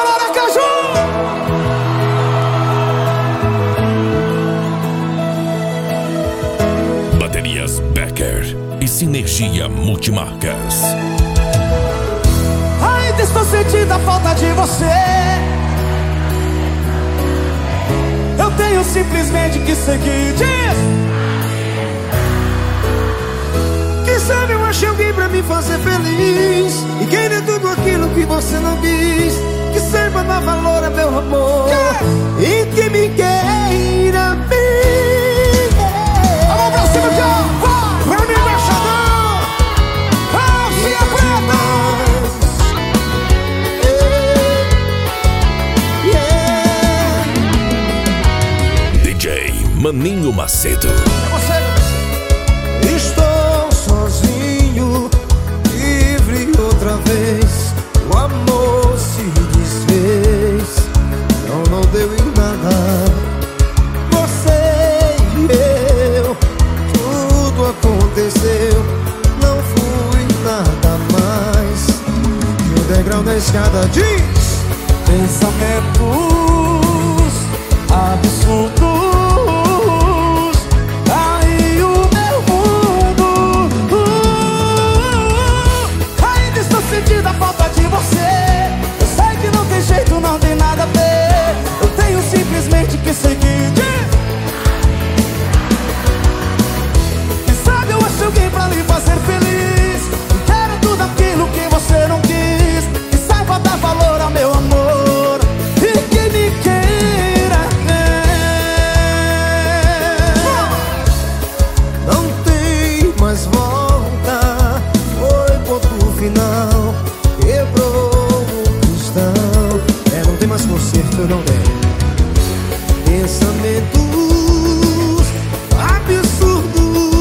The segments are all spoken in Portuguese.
Alô, Aracaju! Baterias Becker e Sinergia Multimarcas. Ainda estou sentindo a falta de você. Eu tenho simplesmente que seguir. Diz! Quem sabe eu achei alguém pra me fazer feliz e querer tudo aquilo que você não quis. Que saiba dar valor a meu amor e que me queira bem. A mão pra cima, John! Vai! Pra mim, embaixador! Calcinha preta! DJ Maninho Macedo. É você! Estou sozinho, livre outra vez. O amor se desfez, não deu em nada. Você e eu, tudo aconteceu. Não fui nada mais que o degrau da escada. Diz! Pensamentos absurdos. Aí o meu mundo. Ainda estou sentindo a falta de você. Eu sei que não tem jeito, não tem nada a ver. Eu tenho simplesmente que seguir. Quem sabe eu acho alguém pra lhe fazer feliz. Quero tudo aquilo que você não quis. Que saiba dar valor ao meu amor e que me queira bem. Não tem mais volta, foi ponto final. Quebrou o cristal, não tem mais conserto, não tem. Pensamentos absurdos,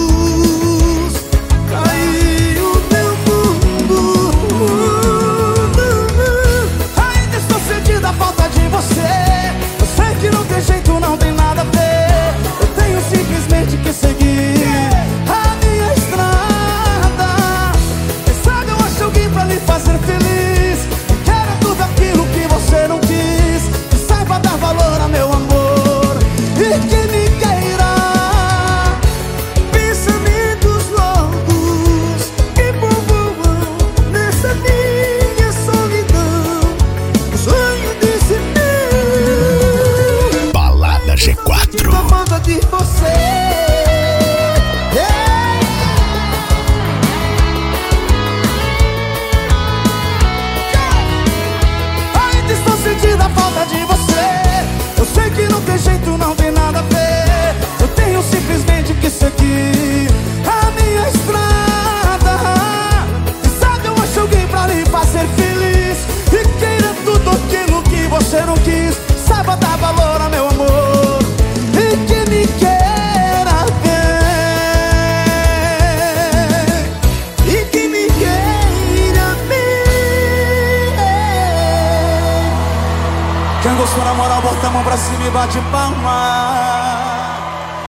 caiu meu mundo. Ainda estou sentindo a falta de você. Eu sei que não tem jeito, não tem nada a ver. Eu tenho simplesmente que seguir a minha estrada. Quem sabe eu acho alguém pra lhe fazer feliz. Quero tudo aquilo que você não quis. Que saiba dar valor a meu amor e que me queira. Pensamentos loucos que povoam nessa minha solidão. O sonho desse meu Balada G4. na falta de você. Ainda estou sentindo a falta de você. Eu sei que não tem jeito, não tem nada a ver. Eu tenho simplesmente que seguir a minha estrada. E sabe, eu acho alguém pra lhe fazer feliz. E queira tudo aquilo que você não quis. Saiba dar valor ao meu amor e que me queira bem. E que me queira bem. Quem gostou na moral, bota a mão pra cima e bate palma.